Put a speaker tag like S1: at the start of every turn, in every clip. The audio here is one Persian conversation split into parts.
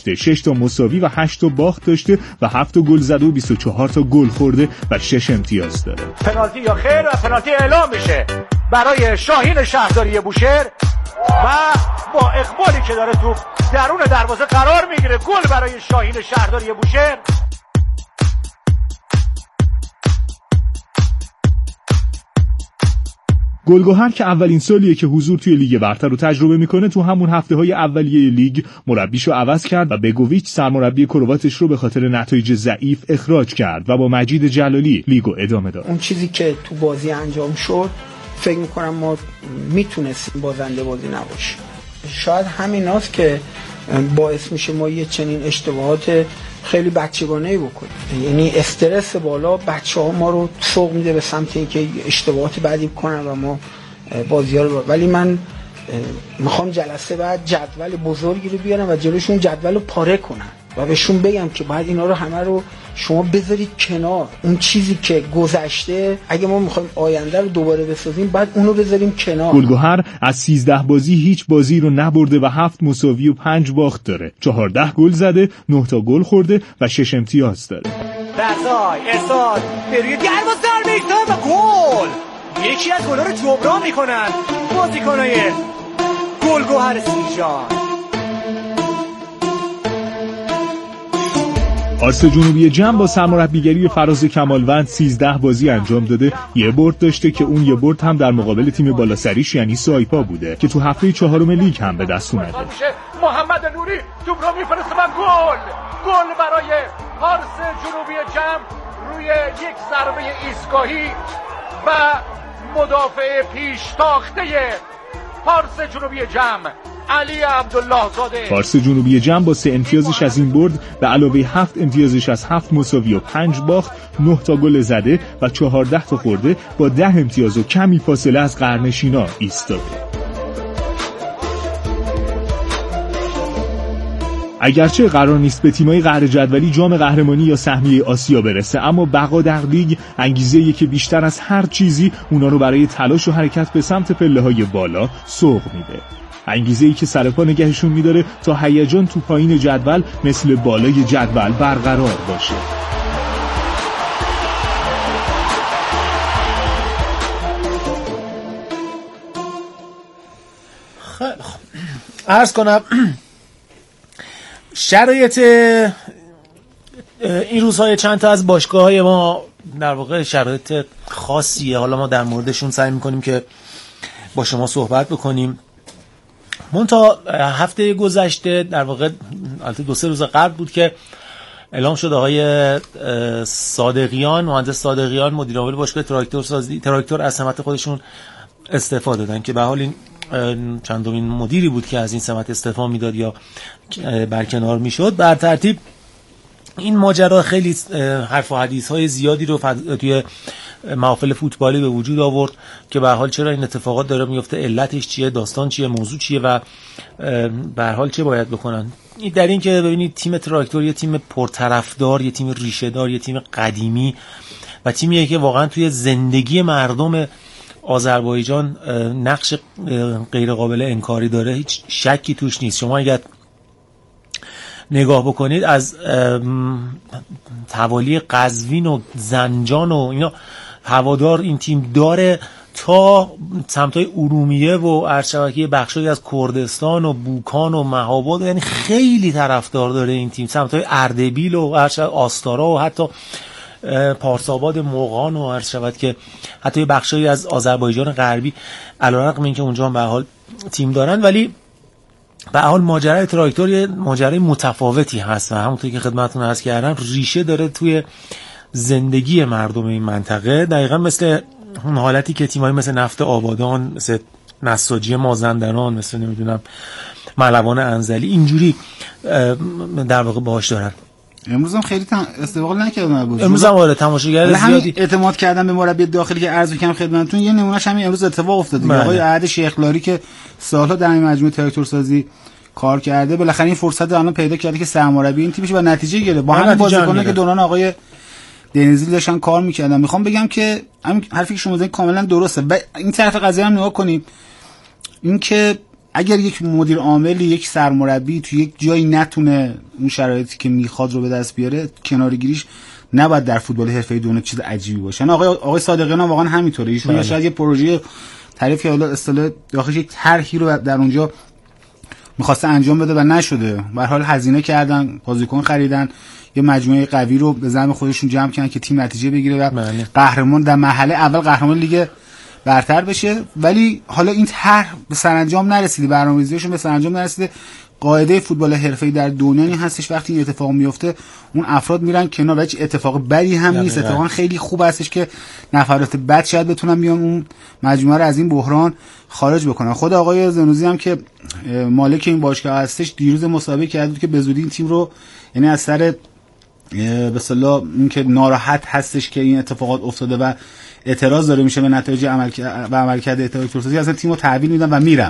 S1: داشته، 6 تا مساوی و 8 تا باخت داشته و 7 تا گل زده و 24 تا گل خورده و 6 امتیاز داره.
S2: پنالتی یا خیر و پنالتی اعلام میشه برای شاهین شهرداری بوشهر و با اقبالی که داره تو درون دروازه قرار میگیره گل برای شاهین شهرداری بوشهر.
S1: گلگهر که اولین سالیه که حضور توی لیگ برتر رو تجربه میکنه، تو همون هفته‌های اولیه لیگ مربیشو عوض کرد و بگوویچ سرمربی کرواتش رو به خاطر نتایج ضعیف اخراج کرد و با مجید جلالی لیگو ادامه داد.
S3: اون چیزی که تو بازی انجام شد فکر میکنم ما میتونستیم بازنده بازی نباشیم. شاید همیناست که باعث میشه ما یه چنین اشتباهات خیلی بچگانه‌ای بکنیم. یعنی استرس بالا بچه‌ها ما رو سوق میده به سمت اینکه اشتباهات بعدی کنن و ما بازی‌ها رو ولی من میخوام جلسه بعد جدول بزرگی رو بیارم و جلوشون جدول رو پاره کنم و بهشون بگم که بعد اینا رو همه رو شما بذارید کنار. اون چیزی که گذشته اگه ما میخوایم آینده رو دوباره بسازیم بعد اونو بذاریم کنار.
S1: گلگهر از 13 بازی هیچ بازی رو نبرده و 7 مساوی و 5 باخت داره. 14 گل زده، 9 تا گل خورده و 6 امتیاز داره.
S2: رضای ارسال پریود گرم سر میزنه و گل. یکی از گل‌ها رو جبران میکنن بازیکنای گلگهر سیرجان.
S1: آرس جنوبی جم با سرمربیگری فراز کمالوند 13 بازی انجام داده، یه برد داشته که اون یه برد هم در مقابل تیم بالاسریش یعنی سایپا بوده که تو هفته 4 لیگ هم به دست اومده.
S2: محمد نوری توپ رو میفرسته و گل برای آرس جنوبی جم روی یک ضربه ایستگاهی و مدافع پیش تاخته پارس جنوبی جم علی عبدالله زاده.
S1: پارس جنوبی جم با 3 امتیازش از این برد به علاوه 7 امتیازش از 7 مساوی و 5 باخت 9 تا گل زده و 14 تا خورده با 10 امتیاز و کمی فاصله از قرنشینا ایستاده. اگرچه قرار نیست به تیمای قهر جدولی جام قهرمانی یا سهمیه آسیا برسه، اما بقا در لیگ انگیزه‌ایه که بیشتر از هر چیزی اونا رو برای تلاش و حرکت به سمت پله‌های بالا سوق میده. انگیزه‌ای که سرپا نگهشون میداره تا هیجان تو پایین جدول مثل بالای جدول برقرار باشه.
S4: خیلی خوب. عرض کنم شرایط این روزهای چند تا از باشگاه‌های ما در واقع شرایط خاصیه. حالا ما در موردشون سعی می‌کنیم که با شما صحبت بکنیم. تا هفته گذشته در واقع البته 2-3 روز قبل بود که اعلام شد آقای صادقیان، مهندس صادقیان مدیر عامل باشگاه تراکتور از سمت خودشون استعفا دادن که به حال این چندمین مدیری بود که از این سمت استعفا میداد یا برکنار میشد. بر ترتیب این ماجرا خیلی حرف و حدیث های زیادی رو توی محافل فوتبالی به وجود آورد که به هر حال چرا این اتفاقات داره میفته، علتش چیه، داستان چیه، موضوع چیه و به هر حال چه باید بکنن. در این که ببینید تیم تراکتور یه تیم پرطرفدار، یه تیم ریشه‌دار، یه تیم قدیمی و تیمیه که واقعا توی زندگی مردم آذربایجان نقش غیر قابل انکاری داره، هیچ شکی توش نیست. شما اگر نگاه بکنید از توالی قزوین و زنجان و اینا هوادار این تیم داره تا سمتای ارومیه و ارشبکی بخشی از کردستان و بوکان و مهاباد، یعنی خیلی طرفدار داره این تیم، سمتای اردبیل و آستارا و حتی پارساباد موقان و عرض که حتی بخشی از آذربایجان غربی علیرغم اینکه اونجا هم به حال تیم دارن ولی به حال ماجرای تراکتور یه ماجرای متفاوتی هست و همونطوری که خدمتتون عرض کردم ریشه داره توی زندگی مردم این منطقه، دقیقاً مثل اون حالتی که تیمایی مثل نفت آبادان، مثل نساجی مازندران، مثل نمیدونم ملوان انزلی اینجوری در واقع باهاش دارن.
S5: امروز هم خیلی استقبال نکردن.
S4: امروز هم آره تماشاگر زیادی
S5: اعتماد کردن به مربی داخلی که عرض کردم خدمتتون. یه نمونهش همین امروز اتفاق افتاد. آقای عهد شیخلاری که سالها در مجموعه تراکتور سازی کار کرده بالاخره این فرصت رو الان پیدا کرده که سرمربی این تیمش و نتیجه گیره. با همین بازیکن‌ها که دوران آقای دنیزی داشتن کار می‌کردن. میخوام بگم که همین حرفی که شما زدین کاملا درسته. این طرف قضیه هم نگاه کنیم. این که اگر یک مدیر عامل، یک سرمربی تو یک جایی نتونه اون شرایطی که میخواد رو به دست بیاره، کناره‌گیریش نباید در فوتبال حرفه‌ای دونه چیز عجیبی باشه. آقای صادقیان هم واقعا همینطوره. ایشون شاید یه پروژه تعریف که حالا اصطلاح داخلش یک طرحی رو در اونجا می‌خواسته انجام بده و نشده. به هر حال هزینه کردن، بازیکن خریدن، یه مجموعه قوی رو به زعم خودشون جمع کردن که تیم نتیجه بگیره و قهرمان در مرحله اول قهرمان لیگ برتر بشه. ولی حالا این طرح به سرانجام نرسیده، برنامه‌ریزیشون به سرانجام نرسیده. قاعده فوتبال حرفه‌ای در دنیا این هستش وقتی این اتفاق میفته اون بدی میرن کنار، هیچ اتفاق بدی هم نیست، اتفاقا خیلی خوب هستش که نفرات بد شاید بتونن بیان اون مجموعه رو از این بحران خارج بکنن. خود آقای زنوزی هم که مالک این باشگاه هستش دیروز مسابقه کرد بود که به زودی این تیم رو، یعنی از سر به اصطلاح اینکه ناراحت هستش که این اتفاقات افتاده و اعتراض داره میشه به نتایج عملکرد اتحاد سازی، اصلا تیمو تحویل میدن و میرم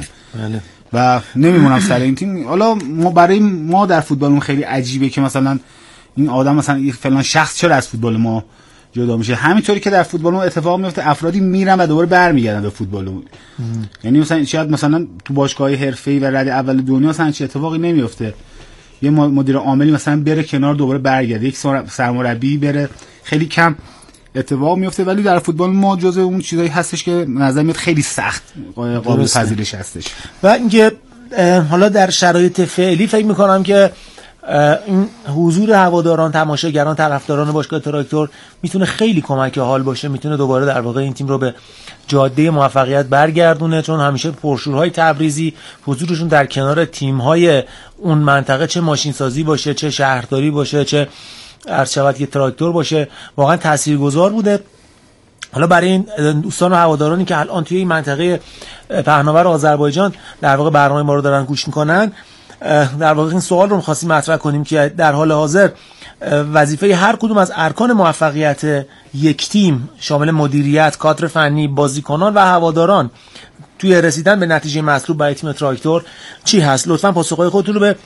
S5: و نمیمونم سر این تیم. حالا ما برای ما در فوتبالمون خیلی عجیبه که مثلا این آدم مثلا فلان شخص چرا از فوتبال ما جدا میشه. همینطوری که در فوتبال اتفاق میفته افرادی میرن و دوباره برمیگردن به فوتبال. یعنی مثلا شاید مثلا تو باشگاه‌های حرفه‌ای و رده اول دنیا مثلا چه اتفاقی نمیفته، یه مدیر عاملی مثلا بره کنار دوباره برگرده، یک سرمربی بره، خیلی کم اتفاق میفته. ولی در فوتبال ما جزء اون چیزایی هستش که نظر میاد خیلی سخت قابل پذیرش هستش.
S4: و اینکه حالا در شرایط فعلی فکر میکنم که این حضور هواداران، تماشاگران، طرفداران باشگاه تراکتور میتونه خیلی کمک حال باشه، میتونه دوباره در واقع این تیم رو به جاده موفقیت برگردونه، چون همیشه پرشورهای تبریزی حضورشون در کنار تیم‌های اون منطقه، چه ماشین سازی باشه، چه شهرداری باشه، چه عرض شود که تراکتور باشه، واقعا تاثیرگذار بوده. حالا برای این دوستان و هوادارانی که الان توی این منطقه پهناور آذربایجان در واقع برنامه ما رو دارن گوش میکنن، در واقع این سوال رو می‌خواستیم مطرح کنیم که در حال حاضر وظیفه هر کدوم از ارکان موفقیت یک تیم شامل مدیریت، کادر فنی، بازیکنان و هواداران توی رسیدن به نتیجه مطلوب برای تیم تراکتور چی هست؟ لطفاً پاسخهای خودتون رو به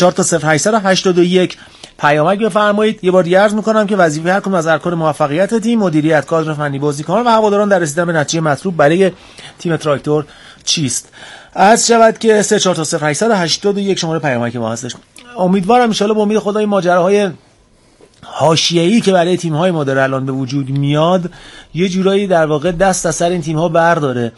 S4: 340881 پیامک بفرمایید. یه بار دیگه عرض می‌کنم که وظیفه هر کدوم از ارکان موفقیت تیم، مدیریت، کادر فنی، بازیکنان و هواداران در رسیدن به نتیجه مطلوب برای تیم تراکتور چیست؟ عرض شود که 340881 شماره پیامک ما هستش. امیدوارم ان شاءالله با امید خدا این ماجراهای حاشیه‌ای که برای تیم‌های ما در الان به وجود میاد یه جورایی در واقع دست از سر این تیم‌ها برداره.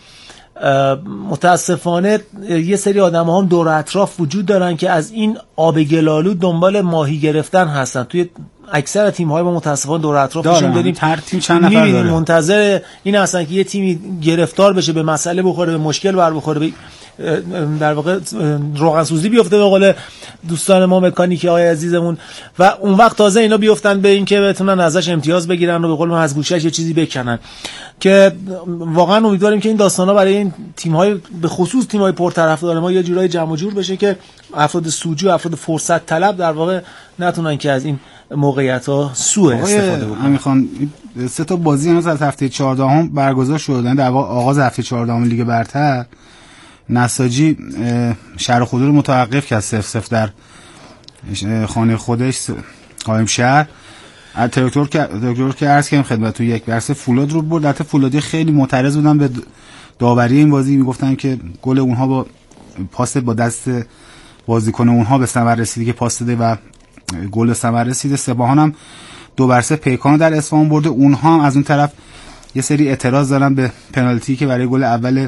S4: متاسفانه یه سری آدم‌ها هم دور اطراف وجود دارن که از این آب گلالود دنبال ماهی گرفتن هستن. توی اکثر تیم‌های ما متاسفانه دور اطرافشون داریم،
S5: هر تیم چند نفر داره،
S4: منتظر این هستن که یه تیمی گرفتار بشه، به مسئله بخوره، به مشکل بر بخوره، به در واقع روغن سوزی بیفته به قول دوستان ما مکانیکی های عزیزمون، و اون وقت تازه اینا بیفتن به این که بتونن ازش امتیاز بگیرن و به قول ما از گوشش یه چیزی بکنن. که واقعا امیدواریم که این داستانا برای این تیم‌های به خصوص تیم‌های پرطرفدار ما یه جورایی جمع و جور بشه که افراد سوجو، افراد فرصت طلب در واقع نتونن که از این موقعیت‌ها سوء استفاده بکنن.
S5: میخوان 3 تا بازی از هفته 14 برگزار شدن، در واقع آغاز هفته 14 لیگ برتر. نساجی شهر خودرو رو متوقف کرد 0-0 در خانه خودش قائم شهر. تراکتور که عرض کردم خدمتتون یک برسه فولاد رو برد. البته فولادی خیلی معترض بودن به داوری این بازی، میگفتن که گل اونها با پاس با دست بازیکن اونها به ثمر رسیده که پاس داده و گل ثمر رسیده. سپاهان هم 2-0 پیکان در اصفهان برده. اونها هم از اون طرف یه سری اعتراض دارن به پنالتی که برای گل اول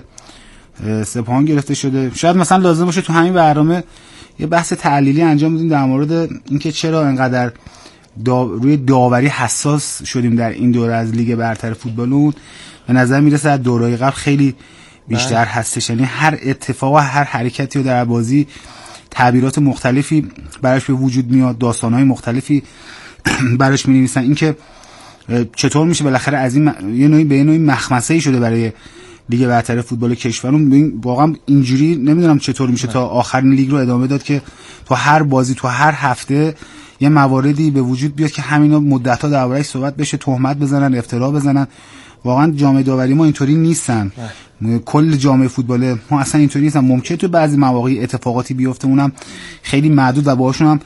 S5: سپاهان گرفته شده. شاید مثلا لازم باشه تو همین برنامه یه بحث تحلیلی انجام بدیم در مورد اینکه چرا انقدر روی داوری حساس شدیم در این دوره از لیگ برتر فوتبالون. به نظر میرسه از دوره‌های قبل خیلی بیشتر هستش، یعنی هر اتفاق و هر حرکتی رو در بازی تعبیرات مختلفی براش به وجود میاد، داستان‌های مختلفی براش می‌نویسن. اینکه چطور میشه بالاخره از این یه نوعی به نوعی مخمسه‌ای شده برای لیگ برتر فوتبال کشورمون. واقعا اینجوری نمیدونم چطور میشه تا آخرین لیگ رو ادامه داد که تو هر بازی تو هر هفته یه مواردی به وجود بیاد که همینا مدت‌ها درباره‌اش صحبت بشه، تهمت بزنن، افترا بزنن. واقعا جامعه داوری ما اینطوری نیستن. کل جامعه فوتبال ما اصلا اینطوری نیستن. ممکنه تو بعضی مواقع اتفاقاتی بیفته، اونم خیلی معدود و باهاشون هم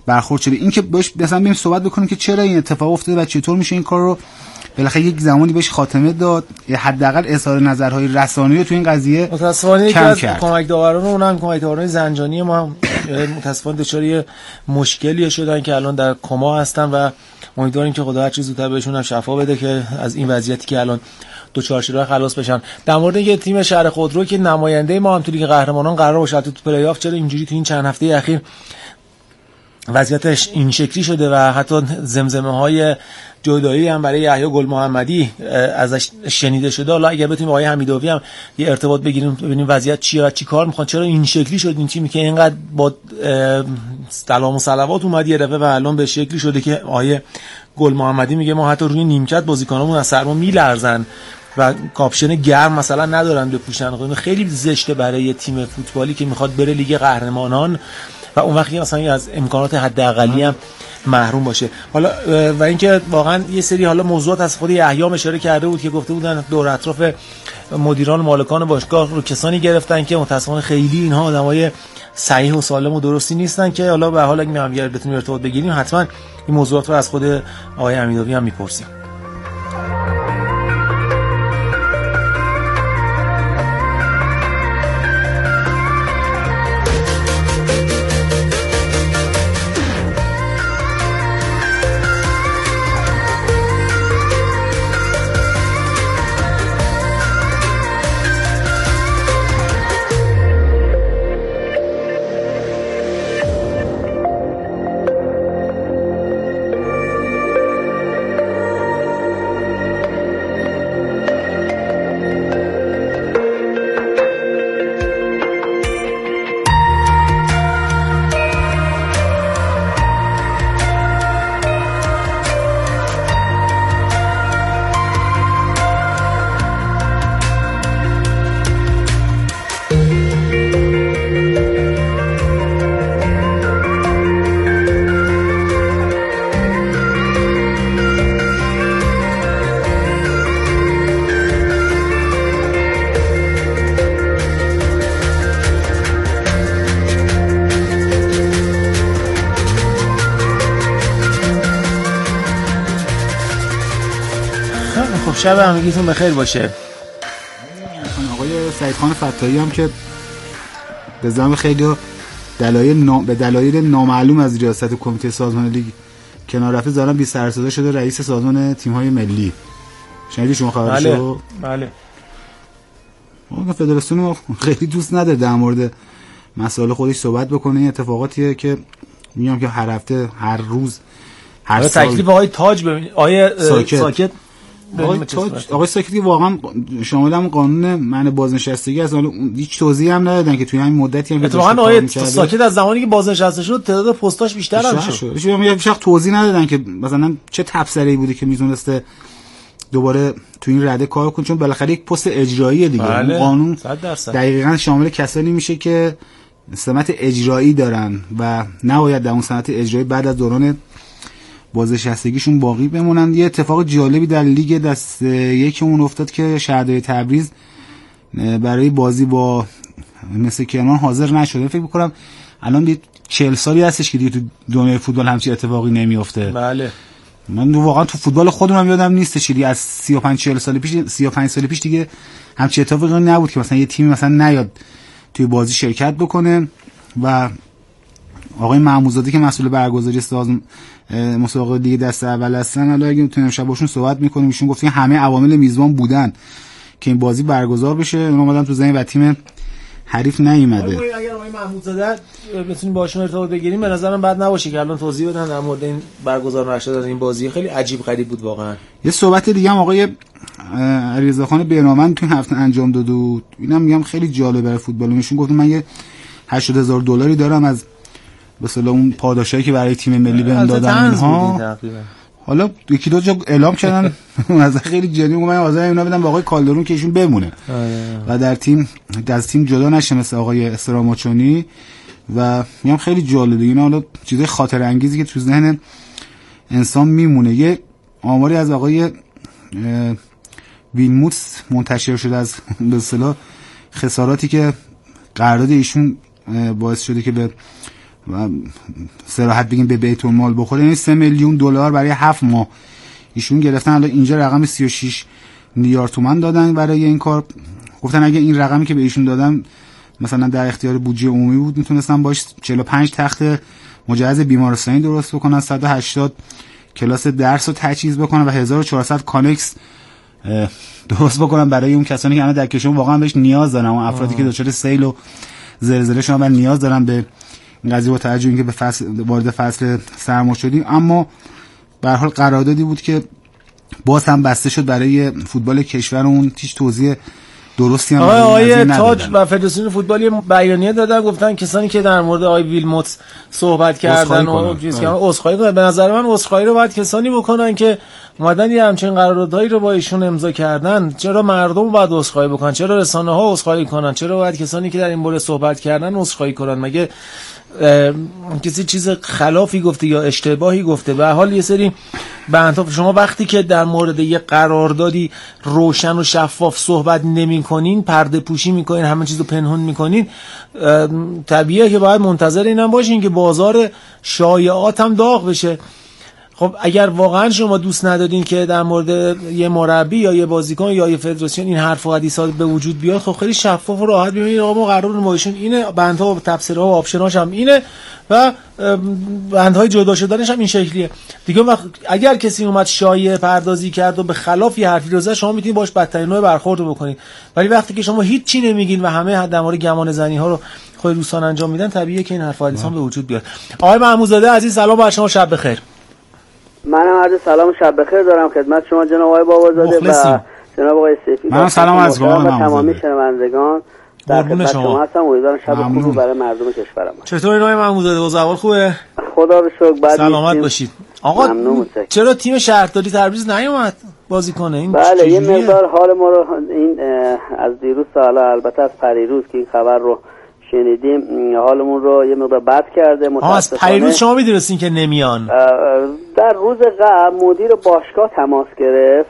S5: برخورد شده. این که باش مثلا بریم صحبت بکنیم که چرا این اتفاق افتاده و چطور میشه این کار رو بالاخره یک زمانی بهش خاتمه داد، حداقل اظهار نظرهای رسانه‌ای تو این قضیه
S4: متأسفانه یکی از کمک داوران اونم کمک داوران زنجانی ما متأسفانه دچار مشکلی شدن که الان در کما هستن و امیدواریم که خدا هر چیز زودتر بهشون هم شفا بده که از این وضعیتی که الان دوچار شده خلاص بشن. در مورد اینکه تیم شهر خودرو که نماینده ما هم تو لیگ قهرمانان قرار باشه تو پلی آف، چرا اینجوری تو این چند هفته اخیر وضعیتش این شکلی شده و حتی زمزمه‌های جدایی هم برای یحیی گل محمدی ازش شنیده شده. حالا اگر بتونیم آقای حمیدوی هم یه ارتباط بگیریم ببینیم وضعیت چیه و چی کار میخوان، چرا این شکلی شد این تیمی که اینقدر با سلام و صلوات اومد یه دفعه و الان به شکلی شده که آقای گل محمدی میگه ما حتی روی نیمکت بازیکنامون از سرما میلرزن و کاپشن گرم مثلا ندارن بپوشن. خیلی زشته برای تیم فوتبالی که میخواد بره لیگ قهرمانان و اون وقتی مثلا از امکانات حداقلی هم محروم باشه. حالا و اینکه واقعا یه سری حالا موضوعات از خود یحیی اشاره کرده بود که گفته بودن دور اطراف مدیران و مالکان باشگاه رو کسانی گرفتن که متأسفانه خیلی اینها آدمای صحیح و سالم و درستی نیستن که حالا به حال اگه هم بتونیم ارتباط بگیریم حتما این موضوعات رو از خود آقای حمیدوی هم میپرسیم. شب همگیتون بخیر باشه.
S5: آقای سعیدخان فتاحی هم که به زعم خیلی به دلایل نامعلوم از ریاست کمیته سازمان لیگ کنار رفته زارن بی سر صدا شده رئیس سازمان تیم‌های ملی. شنیدی شما خبرشو؟
S4: بله.
S5: اون فدراسیون ما خیلی دوست نداره در مورد مسائل خودش صحبت بکنه. این اتفاقاتیه که میگم که هر هفته هر روز هر سال
S4: تکلیف آقای تاج ببین آقای ساکت
S5: آقای ساکتی واقعا شامل هم قانون منع بازنشستگی از حالا هیچ توضیحی هم ندادن که توی همین مدتی هم
S4: اتفاقا آقای ساکت از زمانی که بازنشسته شد تعداد پستاش بیشتر هم شد.
S5: یه شخص توضیح ندادن که مثلا چه تبصره‌ای بوده که میتونسته دوباره تو این رده کار کنه، چون بالاخره یک پست اجراییه دیگه.
S4: بله.
S5: قانون
S4: 100%
S5: دقیقاً شامل کسانی میشه که سمت اجرایی دارن و نباید در اون سمت اجرایی بعد از دوران بازنشستگیشون باقی بمونن. یه اتفاق جالبی در لیگ دست یکمون افتاد که شهرداری تبریز برای بازی با مثل کرمان حاضر نشده. فکر می‌کنم الان 40 سالی هستش که دیگه تو دنیای فوتبال همچین اتفاقی نمیفته.
S4: بله.
S5: من واقعا تو فوتبال خودم یادم نیستش دیگه از 35 سال پیش دیگه همچین اتفاقی نبود که مثلا یه تیمی مثلا نیاد توی بازی شرکت بکنه. و آقای محمودزاده که مسئول برگزاری مسابقه لیگ دست اول هستن، حالا اگه تو امشب باشون صحبت می‌کنیم ایشون گفتن همه عوامل میزبان بودن که این بازی برگزار بشه، اونا اومدن تو زمین و تیم حریف نیومده.
S4: اگر آقای محمودزاده بتونیم باهاشون ارتباط بگیریم به نظرم بد نباشه که الان توضیح بدن در مورد این برگزار نشدن این بازی. خیلی عجیب غریب بود واقعا.
S5: یه صحبت دیگه هم آقای علیرضاخان بینامند تو هفته انجام داد و اینم میگم خیلی جالب برای فوتبال. ایشون گفت من یه $80,000 دارم از مثلا اون پاداشایی که برای تیم ملی بهم دادن اینها. حالا یکی دو جا اعلام کردن از خیلی جدی من حاضر اینا بدم به آقای کالدرون که ایشون بمونه و در تیم جدا نشه مثل آقای استراماچونی. و میگم خیلی جالبه اینا، حالا چیزای خاطر انگیزی که تو ذهن انسان میمونه. یه آماری از آقای ویلموتس منتشر شده از به اصطلاح خساراتی که قرارداد ایشون باعث شده که به و صراحت بگیم به بیت المال بخوره، یعنی 3 میلیون دلار برای 7 ماه ایشون گرفتن. حالا اینجا رقم 36 میلیارد تومان دادن برای این کار. گفتن اگه این رقمی که به ایشون دادن مثلا در اختیار بودجه عمومی بود میتونستن باش 45 تخت مجهز بیمارستانی درست بکنن، 180 کلاس درس رو تجهیز بکنن و 1400 کانکس درست بکنن برای اون کسانی که الان در کشور واقعا بهش نیاز دارن، اون افرادی که دچار سیل و زلزله شدن نیاز دارن به این قضیه با توجه اینکه به وارد فصل سرما شدیم. اما به هر حال قراردادی بود که باز هم بسته شد برای فوتبال کشورمون. هیچ توضیح درستی هم
S4: آقای تاج و فدراسیون فوتبال یه بیانیه دادن، گفتن کسانی که در مورد آقای ویلموت صحبت کردن و چیز کردن عذرخواهی کنن. به نظر من عذرخواهی رو باید کسانی بکنن که اومدن یه همچین قراردادهایی رو با ایشون امضا کردن. چرا مردم باید عذرخواهی بکنن؟ چرا رسانه‌ها عذرخواهی کنن؟ چرا باید کسانی که در این باره صحبت کردن عذرخواهی کنن؟ مگه کسی چیز خلافی گفته یا اشتباهی گفته؟ به حال یه سری بندها شما وقتی که در مورد یه قراردادی روشن و شفاف صحبت نمی‌کنین، پرده پوشی می‌کنین، همه چیزو پنهون می‌کنین، طبیعیه که باید منتظر اینم باشین که بازار شایعات هم داغ بشه. خب اگر واقعا شما دوست ندادین که در مورد یه مربی یا یه بازیکن یا یه فدراسیون این حرف و حدیثات به وجود بیاد، خب خیلی شفاف و راحت ببینید آقا ما قرار با ایشون اینه، بندها و تفسیرها و آپشناش هم اینه و بندهای جدا شدنش هم این شکلیه دیگه. وقت اگر کسی اومد شایعه پردازی کرد و به خلاف یه حرفی رو زد، شما میتونید باش بدترین نوع برخورد بکنید. ولی وقتی که شما هیچ چی نمیگین و همه در مورد گمان زنی ها رو خود دوستان انجام میدن، طبیعیه که این حرف و حدیث هم به وجود بیاد. آقای محمودزاده عزیز سلام بر شما، شب بخیر.
S6: منم عرض سلام و شب بخیر دارم خدمت شما جناب آقای بابازاده و جناب آقای سیفی.
S5: من سلام از
S6: تمامی شنوندگان در خدمت شما هستم. امیدوارم شب خوبی برای مردم کشورم باشه.
S4: چطوری آقای محمودزاده؟ اوضاع احوال خوبه؟
S6: خدا رو شکر. بعد
S4: سلامت باشید. آقا چرا تیم شهرداری تبریز نیومد بازی کنه؟ این
S6: بله یه مقدار حال ما رو این از دیروز تا حالا، البته از پریروز که این خبر رو شنیدیم، حالمون رو یه مقدار بد کرده.
S4: متاسفانه پریروز شما میدونستین که نمیان؟
S6: در روز قبل مدیر باشگاه تماس گرفت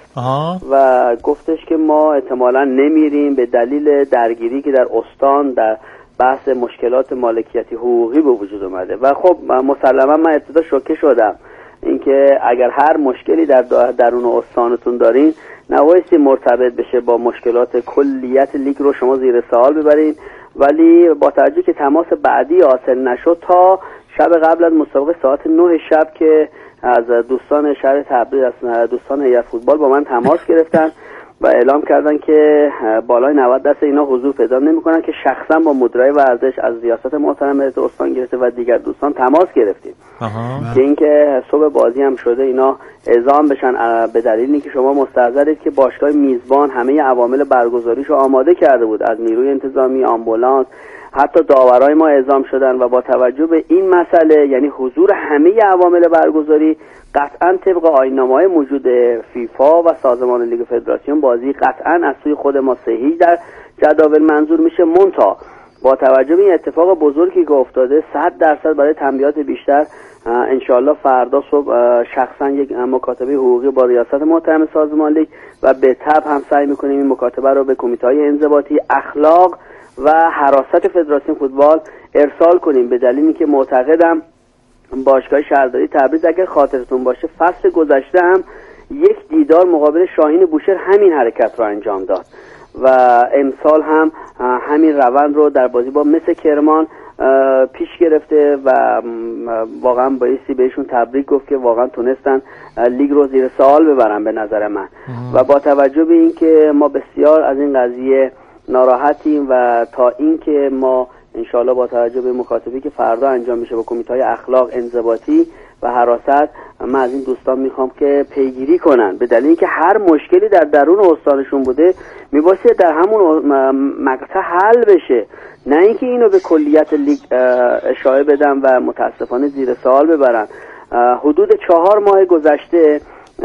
S6: و گفتش که ما احتمالاً نمیریم به دلیل درگیری که در استان در بحث مشکلات مالکیتی حقوقی به وجود اومده. و خب مسلما من ابتدا شوکه شدم اینکه اگر هر مشکلی در درون استانتون دارین نبایستی مرتبط بشه با مشکلات کلیت لیگ رو شما زیر سوال ببرین. ولی با توجه که تماس بعدی حاصل نشد، تا شب قبل از مسابقه ساعت 9 شب که از دوستان شهر تبریز، از دوستان هیئت فوتبال با من تماس گرفتن و اعلام کردن که بالای 90% اینا حضور پیدا نمی‌کنن، که شخصا با مدیرای ورزش از ریاست محترم هیئت استان گرفته و دیگر دوستان تماس گرفتیم که اینکه صبح بازی هم شده اینا اعزام بشن، به دلیل اینکه شما مستحضرید که باشگاه میزبان همه عوامل برگزاریشو آماده کرده بود، از نیروی انتظامی، آمبولانس، حتی داورای ما اعزام شدن و با توجه به این مسئله، یعنی حضور همه عوامل برگزاری، قطعا طبق آیین‌نامه‌های موجود فیفا و سازمان لیگ فدراسیون بازی قطعا از سوی خود ما صحیح در جداول منظور میشه. منتها با توجه به این اتفاق بزرگی که افتاده، 100% برای تنبیهات بیشتر انشالله فردا صبح شخصا یک مکاتبه حقوقی با ریاست محترم سازمان لیگ و به تبع هم سعی میکنیم این مکاتبه رو به کمیته‌های انضباطی اخلاق و حراست فدراسیون فوتبال ارسال کنیم، به دلیلی که معتقدم باشگاه شهرداری تبریز اگر خاطرتون باشه فصل گذشته هم یک دیدار مقابل شاهین بوشهر همین حرکت رو انجام داد و امسال هم همین روند رو در بازی با مس کرمان پیش گرفته و واقعا بایستی بهشون تبریک گفت که واقعا تونستن لیگ رو زیر سوال ببرن به نظر من. و با توجه به این که ما بسیار از این قضیه ناراحتیم و تا اینکه ما انشالله با توجه به مکاتبه‌ای که فردا انجام میشه با کمیته‌های اخلاق، انضباطی و حراست، من از این دوستان میخوام که پیگیری کنن، به دلیل اینکه هر مشکلی در درون استانشون بوده میبایسته در همون مقطع حل بشه، نه اینکه اینو به کلیت لیگ اشاره بدن و متاسفانه زیر سوال ببرن. حدود 4 ماه گذشته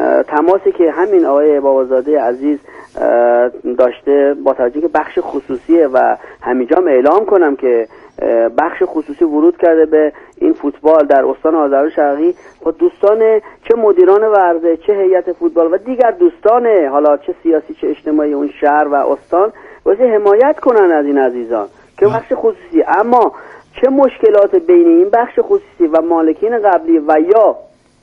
S6: تماسی که همین آقای بابازاده عزیز داشته، با توجه که بخش خصوصیه و همینجا اعلام کنم که بخش خصوصی ورود کرده به این فوتبال در استان آذربایجان شرقی، با دوستان چه مدیران ورزش، چه هیئت فوتبال و دیگر دوستان حالا چه سیاسی چه اجتماعی اون شهر و استان واسه حمایت کنن از این عزیزان که بخش خصوصی. اما چه مشکلات بین این بخش خصوصی و مالکین قبلی و یا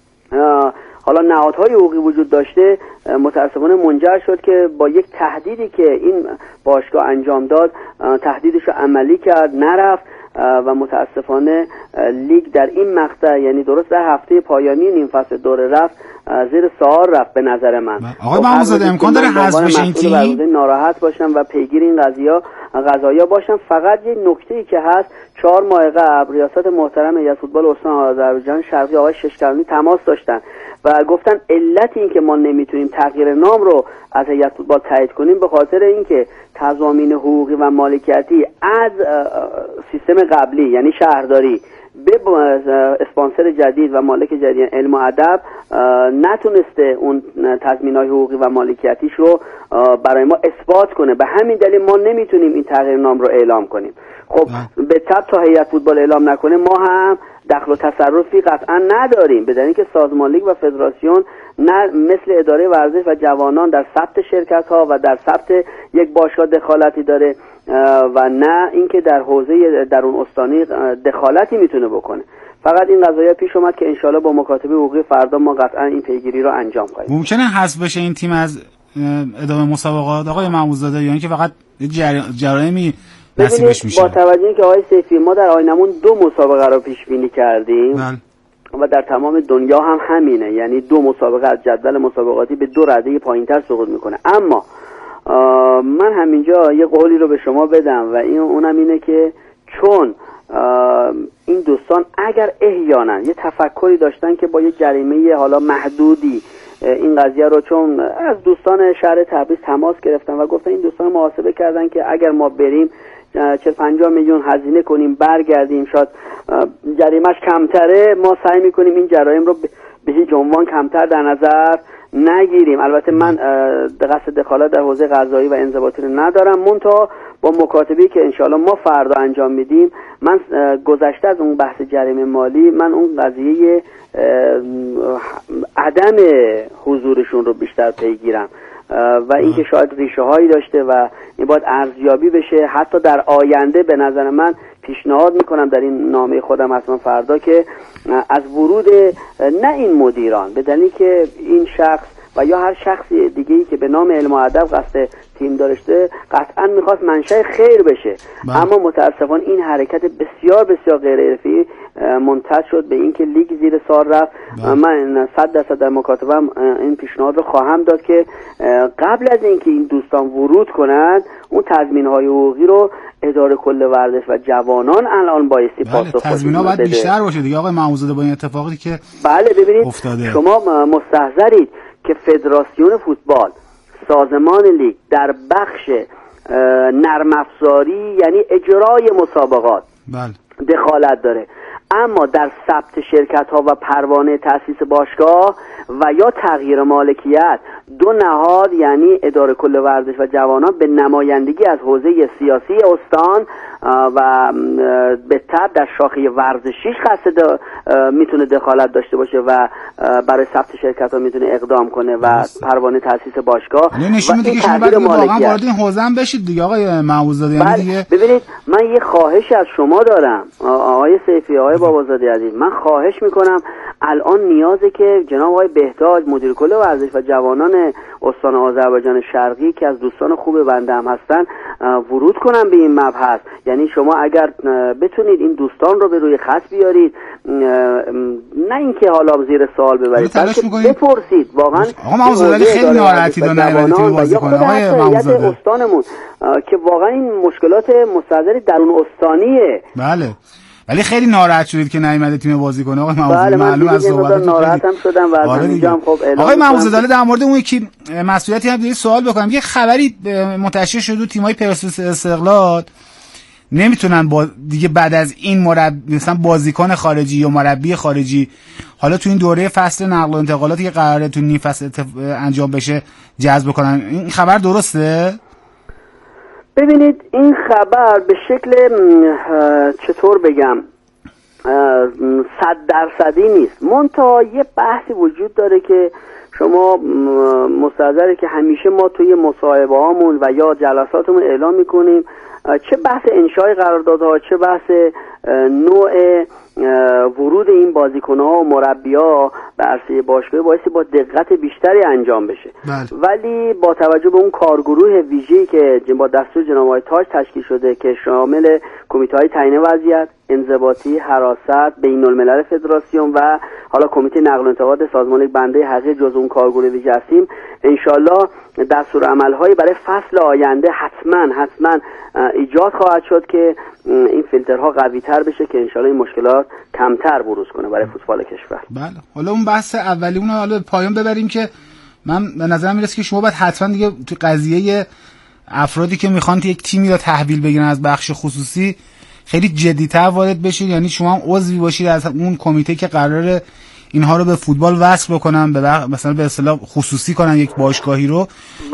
S6: حالا نهادهای حقوقی وجود داشته متاسفانه منجر شد که با یک تهدیدی که این باشگاه انجام داد تهدیدش رو عملی کرد، نرفت و متاسفانه لیگ در این مقطع، یعنی درست در هفته پایانی نیم فصل دوره رفت، زیر سوال رفت به نظر من.
S5: آقای محمودزاده امکان داره حذف بشه این تیم؟
S6: ناراحت باشم و پیگیر این قضایا باشم. فقط یه نکته‌ای که هست، 4 ماه قبل ریاست محترم هیئت فوتبال استان آذربایجان شرقی آقای ششکرانی تماس داشتن و گفتن علت این که ما نمیتونیم تغییر نام رو از هیئت فوتبال تایید کنیم به خاطر اینکه تضامین حقوقی و مالکیتی از سیستم قبلی یعنی شهرداری به اسپانسر جدید و مالک جدید علم و ادب نتونسته اون تضمین‌های حقوقی و مالکیتیش رو برای ما اثبات کنه. به همین دلیل ما نمیتونیم این تغییر نام رو اعلام کنیم. خب به تبع تا هیئت فوتبال اعلام نکنه ما هم دخل و تصرفی قطعا نداریم، به دلیل که سازمان لیگ و فدراسیون نه مثل اداره ورزش و جوانان در ثبت شرکت‌ها و در ثبت یک باشگاه دخالتی داره و نه اینکه در حوزه درون استانی دخالتی میتونه بکنه. فقط این قضایا پیش اومد که انشالله با مکاتبه حقوقی فردا ما قطعا این پیگیری رو انجام خواهیم.
S5: ممکنه حذف بشه این تیم از ادامه مسابقات آقای محمودزاده، یعنی که فقط جرایمی نصیبش میشه؟
S6: با توجه که آقای سیفی ما در آینمون 2 مسابقه رو پیش بینی کردیم و در تمام دنیا هم همینه، یعنی 2 مسابقه از جدول مسابقاتی به 2 رده پایینتر سقوط میکنه. اما من همینجا یه قولی رو به شما بدم و اونم اینه که چون این دوستان اگر احیانا یه تفکری داشتن که با یه جریمه حالا محدودی این قضیه رو، چون از دوستان شهر تبریز تماس گرفتن و گفتن این دوستان محاسبه کردن که اگر ما بریم 40-50 میلیون هزینه کنیم برگردیم شاید جریمه‌اش کمتره، ما سعی میکنیم این جرایم رو به هیچ عنوان کمتر در نظر نگیریم. البته من قصد دخالت در حوزه قضایی و انضباطی رو ندارم، منتها با مکاتبه‌ای که انشالله ما فردا انجام میدیم، من گذشته از اون بحث جریمه مالی، من اون قضیه عدم حضورشون رو بیشتر پیگیرم و اینکه شاید ریشه هایی داشته و این باید ارزیابی بشه. حتی در آینده به نظر من پیشنهاد میکنم در این نامه خودم حتما فردا که از ورود نه این مدیران، به دلیل که این شخص و یا هر شخص دیگه‌ای که به نام علم و ادب قصد تیم داشته قطعا میخواست منشأ خیر بشه، اما متاسفانه این حرکت بسیار بسیار غیر حرفی منتج شد به اینکه لیگ زیر سوال رفت. من 100% در مکاتبم این پیشنهاد رو خواهم داد که قبل از اینکه این دوستان ورود کنند اون تضمین‌های حقوقی رو اداره کل ورزش و جوانان الان بایستی پاسخ بده.
S5: تضمین‌ها باید بیشتر باشه دیگه آقای محمودزاده با این اتفاقی که
S6: ببینید
S5: افتاده.
S6: شما مستحضرید که فدراسیون فوتبال سازمان لیگ در بخش نرم افزاری یعنی اجرای مسابقات دخالت داره، اما در ثبت شرکت ها و پروانه تأسیس باشگاه و یا تغییر مالکیت 2 نهاد یعنی اداره کل ورزش و جوانان به نمایندگی از حوزه سیاسی استان و به تبع در شاخه ورزشیش قصد میتونه دخالت داشته باشه و برای ثبت شرکت ها میتونه اقدام کنه و پروانه تأسیس باشگاه
S5: نشون میده که شما باید واقعا وارد این حوزه هم بشید دیگه آقای محمودزاده. یعنی دیگه
S6: ببینید من یه خواهش از شما دارم آقای سیفی، آقای بابازاده عزیز، من خواهش میکنم الان نیازه که جناب آقای بهتاج مدیر کل ورزش و جوانان استان آذربایجان شرقی که از دوستان خوب بنده هم هستن ورود کنن به این مبحث. یعنی شما اگر بتونید این دوستان رو به روی خط بیارید، نه اینکه حالا زیر سوال ببرید، بلکه بپرسید واقعا
S5: آقا محمودزاده خیلی ناراحتی داره نمیدونید تیم بازی کنه آقای محمودزاده
S6: استانمون که واقعا این مشکلات مستحضر درون استانیه.
S5: بله ولی خیلی ناراحت شدید که نیومده تیم بازی کنه آقای محمودزاده.
S6: معلوم از صحبتتون ناراحتم شدم و از اینجا خب
S5: آقای محمودزاده در مورد اون یکی مسئولیتی هم سوال بکنم. یه خبری منتشر شد تیم‌های پرسپولیس استقلال نمیتونن دیگه بعد از این مثلا بازیکن خارجی یا مربی خارجی حالا تو این دوره فصل نقل و انتقالاتی که قراره تو نیم فصل انجام بشه جذب کنن. این خبر درسته؟
S6: ببینید این خبر به شکل چطور بگم 100% نیست، منتها یه بحثی وجود داره که شما مستحضره که همیشه ما توی مصاحبه هامون و یا جلساتمون اعلام میکنیم چه بحث انشای قراردادها، چه بحث نوع ورود این بازیکن‌ها و مربی‌ها به عرصه باشگاهی بایستی با دقت بیشتری انجام بشه. ولی با توجه به اون کارگروه ویژه‌ای که با دستور جناب آقای تاج تشکیل شده که شامل کمیته‌های تعیین وضعیت، انضباطی، حراست، بین‌الملل فدراسیون و حالا کمیته نقل و انتقالات سازمان لیگ بنده حقیقی جز اون کارگروه ویژه هستیم، انشالله دستورالعمل‌هایی برای فصل آینده حتما ایجاد خواهد شد که این فیلترها قوی‌تر بشه که انشالله این مشکلات کمتر بروز کنه برای فوتبال کشور.
S5: بله، حالا اون بحث اولی اون حالا پایان ببریم که من به نظرم میرسه که شما باید حتما دیگه تو قضیه افرادی که میخوان یک تیمی رو تحویل بگیرن از بخش خصوصی خیلی جدی‌تر وارد بشید. یعنی شما هم عضوی باشید از اون کمیته که قراره اینها رو به فوتبال وصل بکنن، مثلا به اصطلاح خصوصی کنن یک باشگاهی رو.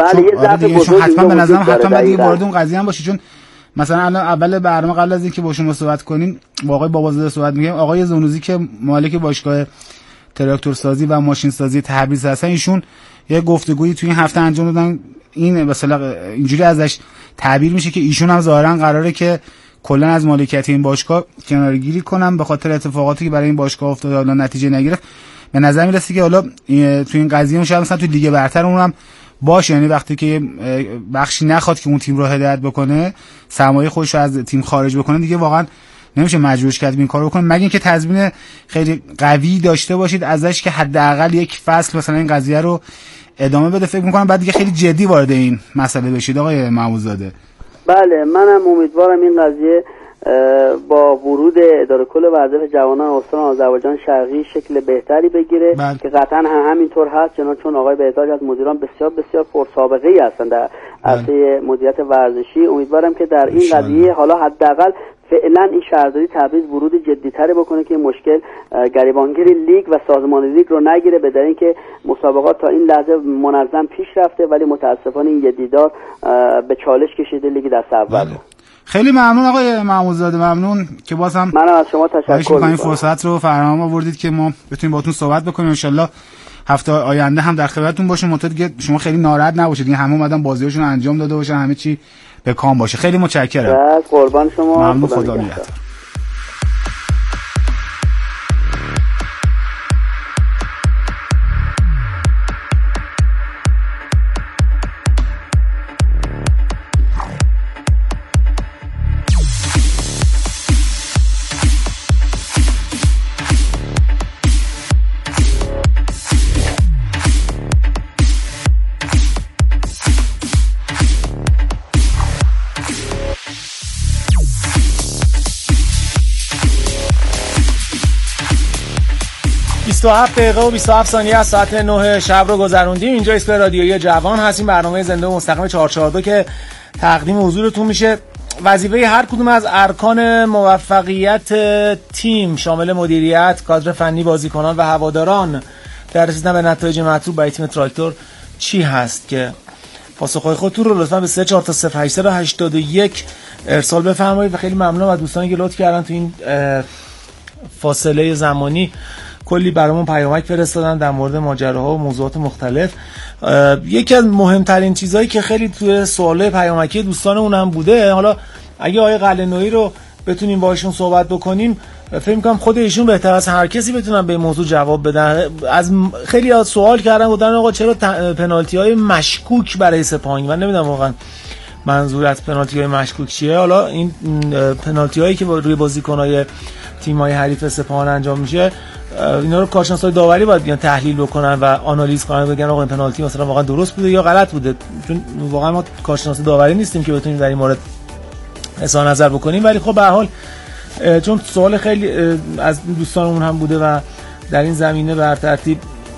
S5: چون حتما به نظرم حتما باید وارد اون قضیه هم باشید. چون مثلا الان اول برنامه قبل از اینکه با شما صحبت کنیم با آقای بابازاده صحبت می‌کردیم، آقای زنوزی که مالک باشگاه تراکتور سازی و ماشین سازی تبریز هستن، ایشون یه گفتگویی توی این هفته انجام دادن. این مثلا اینجوری ازش تعبیر میشه که ایشون هم ظاهرا قراره که کلا از مالکیت این باشگاه کناره‌گیری کنن به خاطر اتفاقاتی که برای این باشگاه افتاده، حالا نتیجه نگرفت. به نظر میرسه که حالا تو این قضیه اون شاید مثلا تو لیگ برتر اونم باشه، یعنی وقتی که بخشی نخواد که اون تیم رو هدایت بکنه، سرمایه خودش رو از تیم خارج بکنه، دیگه واقعا نمیشه مجبورش کرد این کارو بکنه، مگر اینکه تضمین خیلی قوی داشته باشید ازش که حداقل یک فصل مثلا این قضیه رو ادامه بده. فکر می‌کنم بعد دیگه خیلی جدی وارد این مسئله بشید آقای محمودزاده.
S6: بله، منم امیدوارم این قضیه با ورود اداره کل ورزش جوانان استان آذربایجان شرقی شکل بهتری بگیره که قطعا همینطور هست، چون آقای بهزاد از مدیران بسیار پرسابقه‌ای هستن در عرصه مدیریت ورزشی. امیدوارم که در این قضیه حالا حداقل فعلا این شهرداری تبریز ورود جدی‌تری بکنه که مشکل گریبانگیری لیگ و سازمان لیگ رو نگیره، به دلیل اینکه مسابقات تا این لحظه منظم پیش رفته ولی متاسفانه این یه دیدار به چالش کشیده لیگ دست اول.
S5: خیلی ممنون آقای محمودزاده، ممنون که باز هم
S6: منم از شما تشکر می‌کنم.
S5: این فرصت رو فراهم آوردید که ما بتونیم باهاتون صحبت بکنیم. ان شاءالله هفته آینده هم در خدمتتون باشیم. مطمئن دیگه شما خیلی ناراحت نباشید، این همه اومدن بازیاشون انجام داده باشن، همه چی به کام باشه. خیلی متشکرم.
S6: قربان شما.
S5: ممنون، خدا نگهدار.
S4: و 7 دقیقه و 27 ثانیه از ساعت 9 شب رو گذروندیم. اینجا ایستگاه رادیویی جوان هستیم، برنامه زنده و مستقیم 442 که تقدیم حضورتون میشه. وظیفه هر کدوم از ارکان موفقیت تیم شامل مدیریت، کادر فنی، بازیکنان و هواداران در رسیدن به نتایج مطلوب برای تیم تراکتور چی هست که پاسخهای خودتون رو لطفا به 340881 ارسال بفرمایید. و خیلی ممنونم از دوستانی که لطف کردن تو این فاصله زمانی کلی برامون پیامک فرستادن در مورد ماجراها و موضوعات مختلف. یکی از مهمترین چیزهایی که خیلی توی سوالای پیامکی دوستانمون هم بوده، حالا اگه آقای قلعه‌نویی رو بتونیم باهاشون صحبت بکنیم، فکر می‌کنم خود ایشون بهتر از هر کسی بتونن به موضوع جواب بدن. از خیلی از سوال کردن بودن آقا چرا پنالتی‌های مشکوک برای سپاهانی، من نمیدونم واقعا منظور از پنالتی‌های مشکوک چیه. حالا این پنالتی‌هایی که روی بازیکن‌های تیم‌های حریف سپاهان انجام میشه، اینا رو کارشناسای داوری باید بیان تحلیل بکنن و آنالیز کنن، بگن آقا این پنالتی مثلا واقعا درست بوده یا غلط بوده، چون واقعا ما کارشناس داوری نیستیم که بتونیم در این مورد اظهار نظر بکنیم. ولی خب به هر حال چون سوال خیلی از دوستانمون هم بوده و در این زمینه بر ترتیب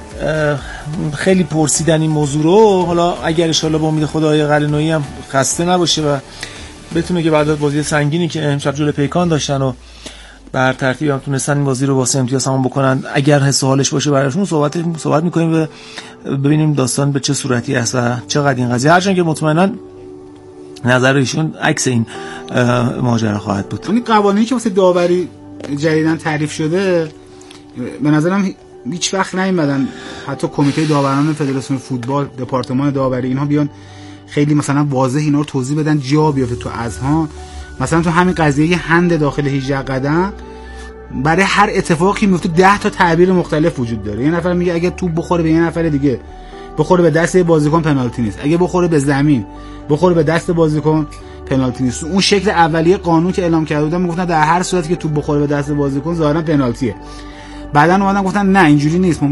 S4: خیلی پرسیدن این موضوع رو، حالا اگر ان شاءالله با امید خدای قلعه‌نویی هم خسته نباشه و بتونه که بعد از بازی سنگینی که امشب جلوی پیکان داشتن و بر ترتیب هم تونستن این بازی رو با 3 امتیاز هم بکنن، اگر حس و حالش باشه براشون صحبت می‌کنیم و ببینیم داستان به چه صورتی است و چقدر این قضیه، هرچند که مطمئنا نظر ایشون عکس این ماجرا خواهد بود.
S5: اون قوانینی که واسه داوری جدیداً تعریف شده به نظرم هیچ وقت نیومدن حتی کمیته داوران فدراسیون فوتبال، دپارتمان داوری، اینها بیان خیلی مثلا واضح اینا رو توضیح بدن جا بیفته تو اذهان. مثلا تو همین قضیه هند داخل 18 قدم برای هر اتفاقی میفته 10 تا تعبیر مختلف وجود داره. یه نفر میگه اگه توپ بخوره به یه نفر دیگه، بخوره به دست بازیکن پنالتی نیست، اگه بخوره به زمین، بخوره به دست بازیکن پنالتی نیست. اون شکل اولیه قانون که اعلام کرده بودن میگفتن در هر صورتی که توپ بخوره به دست بازیکن ظاهرا پنالتیه. بعدن اومدن گفتن نه اینجوری نیست،